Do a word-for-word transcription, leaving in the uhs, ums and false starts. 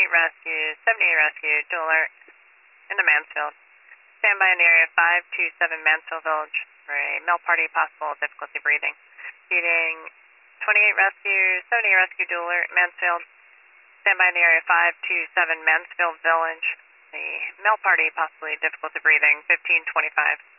twenty-eight rescue, seventy-eight rescue, dual alert into Mansfield. Stand by in the area five two seven Mansfield Village for a male party, possible difficulty breathing. Feeding twenty-eight rescue, seventy-eight rescue, dual alert, Mansfield. Stand by in the area five two seven Mansfield Village. The male party, possibly difficulty breathing, fifteen twenty-five.